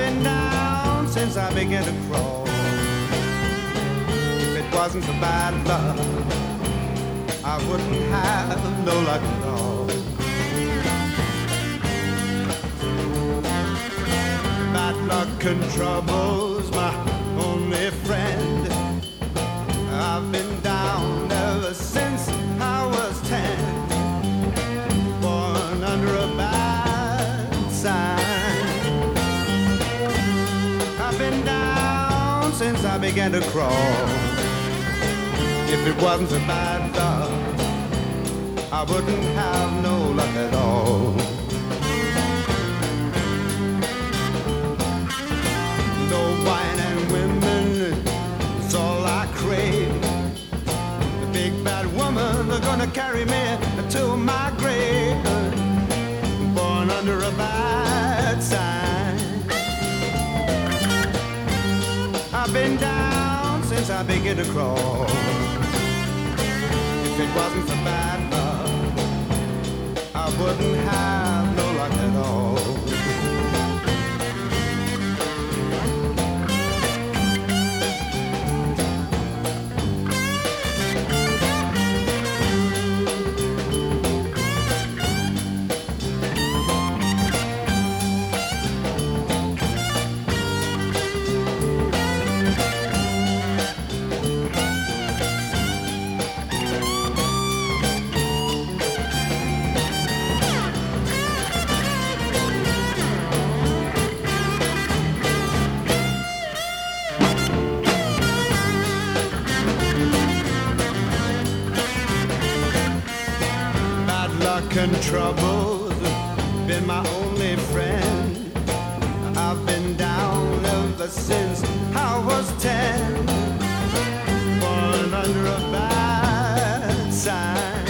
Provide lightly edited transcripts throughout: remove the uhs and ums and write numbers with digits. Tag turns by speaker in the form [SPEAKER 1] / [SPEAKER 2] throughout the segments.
[SPEAKER 1] been down since I began to crawl. If it wasn't for bad luck, I wouldn't have no luck at all. Bad luck and trouble's my only friend. I've been down ever since I was 10, born under a bad sign. I've been down since I began to crawl. If it wasn't for bad luck, I wouldn't have no luck at all. No wine and women, it's all I crave. The big bad woman are gonna carry me to my grave, born under a bad sign. I've been down since I began to crawl. If it wasn't for bad luck, I wouldn't have no luck at all. And trouble's been my only friend. I've been down ever since I was 10, born under a bad sign.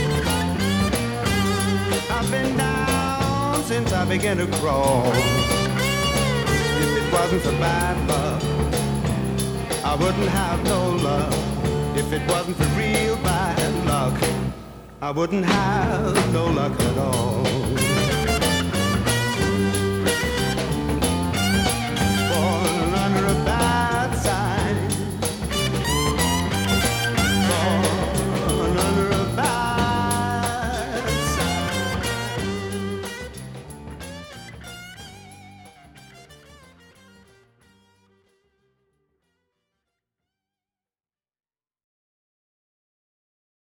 [SPEAKER 1] I've been down since I began to crawl. If it wasn't for bad luck, I wouldn't have no luck. If it wasn't for real bad luck, I wouldn't have no luck at all.